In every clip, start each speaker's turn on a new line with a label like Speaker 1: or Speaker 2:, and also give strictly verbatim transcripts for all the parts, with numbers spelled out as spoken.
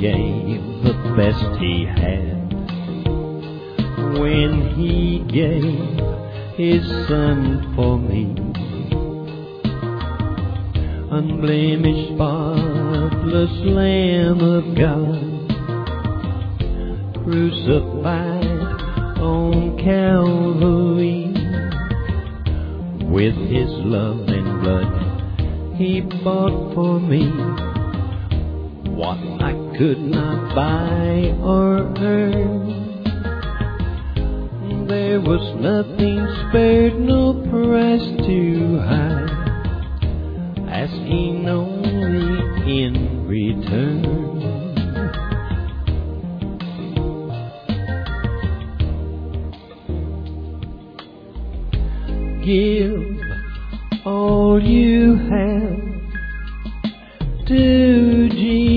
Speaker 1: gave the best he had when he gave his son for me. Unblemished, spotless Lamb of God, crucified on Calvary. With his love and blood he bought for me what I could not buy or earn. There was nothing spared, no price too high, asking only in return. Give all you have to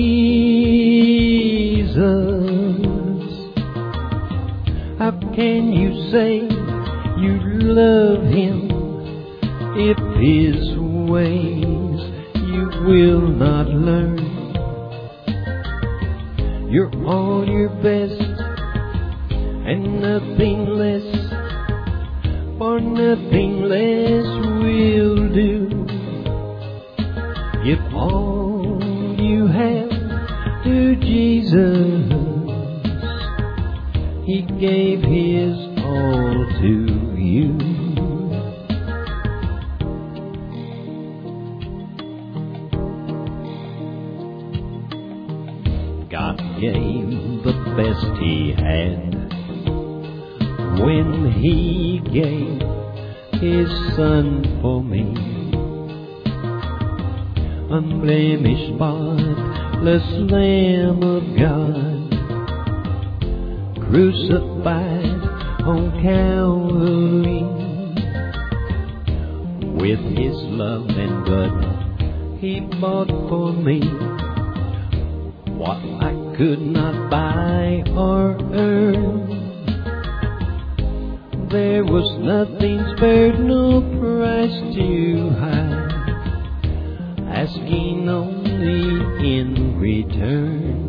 Speaker 1: Jesus. How can you say you love him if his ways you will not learn? You're all your best and nothing less, for nothing less will do. Give all you have to Jesus. He gave his all to you. God gave the best he had when he gave his son for me. Unblemished, spotless Lamb of God, crucified on Calvary. With his love and blood he bought for me what I could not buy or earn. There was nothing spared, no price too high, asking only in return.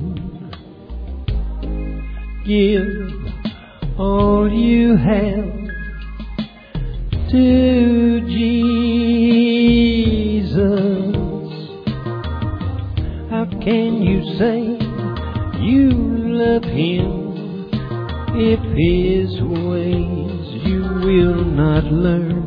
Speaker 1: Give all you have to Jesus. How can you say you love him if his ways you will not learn?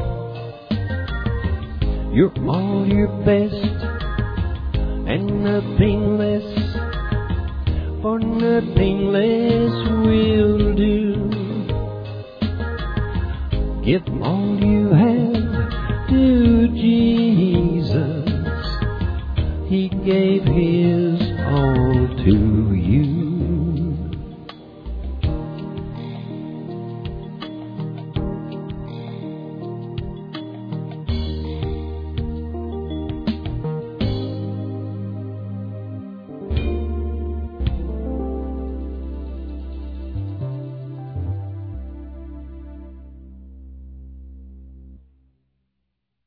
Speaker 1: You're all your best and nothing less, for nothing less will do. Give all you have to Jesus. He gave his all to you.